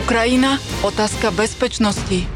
Ukrajina, otázka bezpečnosti.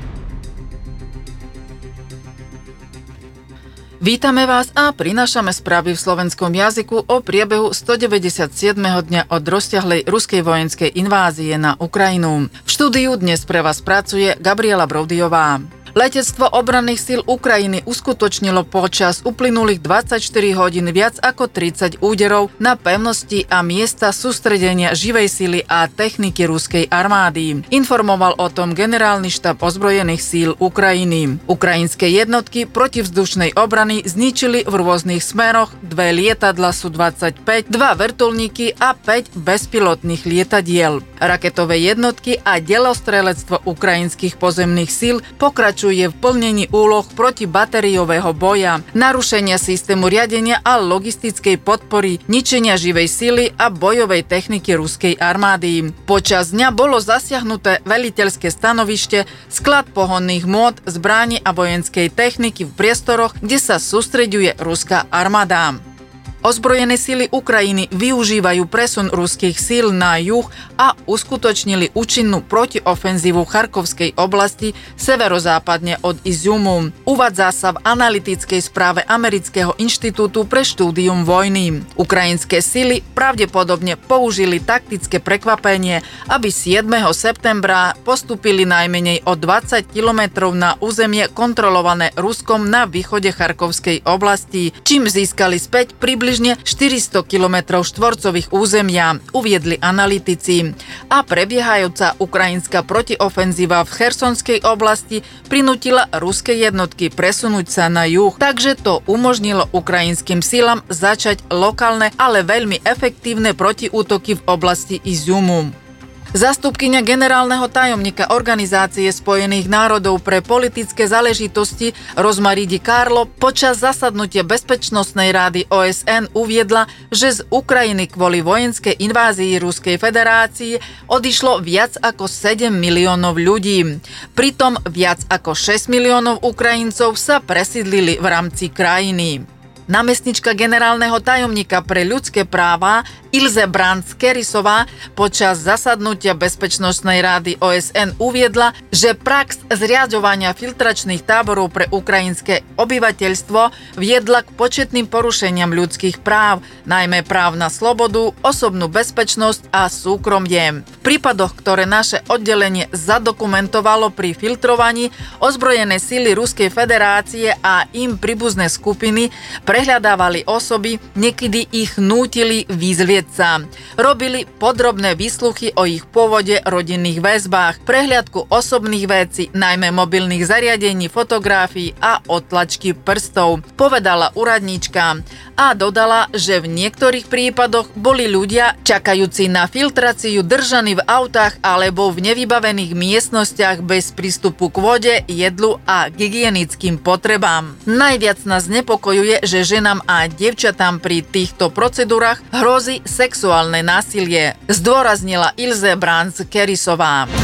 Vítame vás a prinášame správy v slovenskom jazyku o priebehu 197. dňa od rozťahlej ruskej vojenskej invázie na Ukrajinu. V štúdiu dnes pre vás pracuje Gabriela Broudiová. Letectvo obranných síl Ukrajiny uskutočnilo počas uplynulých 24 hodín viac ako 30 úderov na pevnosti a miesta sústredenia živej sily a techniky ruskej armády. Informoval o tom generálny štáb ozbrojených síl Ukrajiny. Ukrajinské jednotky protivzdušnej obrany zničili v rôznych smeroch 2 lietadla Su-25, 2 vrtuľníky a 5 bezpilotných lietadiel. Raketové jednotky a delostrelectvo ukrajinských pozemných síl pokračujú v plnení úloh protibatériového boja, narušenia systému riadenia a logistickej podpory, ničenia živej sily a bojovej techniky ruskej armády. Počas dňa bolo zasiahnuté veliteľské stanovište, sklad pohonných môd, zbraní a vojenskej techniky v priestoroch, kde sa sústreďuje ruská armáda. Ozbrojené sily Ukrajiny využívajú presun ruských síl na juh a uskutočnili účinnú protiofenzívu v Charkovskej oblasti severozápadne od Iziumu. Uvádza sa v analytickej správe Amerického inštitútu pre štúdium vojny. Ukrajinské sily pravdepodobne použili taktické prekvapenie, aby 7. septembra postúpili najmenej o 20 kilometrov na územie kontrolované Ruskom na východe Charkovskej oblasti, čím získali späť približne 400 km štvorcových územia, uviedli analytici. A prebiehajúca ukrajinská protiofenzíva v Chersonskej oblasti prinútila ruské jednotky presunúť sa na juh, takže to umožnilo ukrajinským silám začať lokálne, ale veľmi efektívne protiútoky v oblasti Iziumu. Zástupkyňa generálneho tajomníka Organizácie spojených národov pre politické záležitosti Rosemary DiCarlo počas zasadnutia Bezpečnostnej rady OSN uviedla, že z Ukrajiny kvôli vojenskej invázii Ruskej federácie odišlo viac ako 7 miliónov ľudí. Pritom viac ako 6 miliónov Ukrajincov sa presídlili v rámci krajiny. Námestnička generálneho tajomníka pre ľudské práva Ilse Brandts-Kerisová počas zasadnutia Bezpečnostnej rady OSN uviedla, že prax zriaďovania filtračných táborov pre ukrajinské obyvateľstvo viedla k početným porušeniam ľudských práv, najmä práv na slobodu, osobnú bezpečnosť a súkromie. V prípadoch, ktoré naše oddelenie zadokumentovalo pri filtrovaní, ozbrojené sily Ruskej federácie a im príbuzné skupiny prehľadávali osoby, niekedy ich nútili vyzvieť sa. Robili podrobné výsluchy o ich pôvode, rodinných väzbách, prehliadku osobných vecí, najmä mobilných zariadení, fotografií a otlačky prstov, povedala úradníčka. A dodala, že v niektorých prípadoch boli ľudia čakajúci na filtráciu držaní v autách alebo v nevybavených miestnostiach bez prístupu k vode, jedlu a hygienickým potrebám. Najviac nás znepokojuje, že ženám a dievčatám pri týchto procedúrach hrozí sexuálne násilie, zdôraznila Ilse Brandts-Kerisová.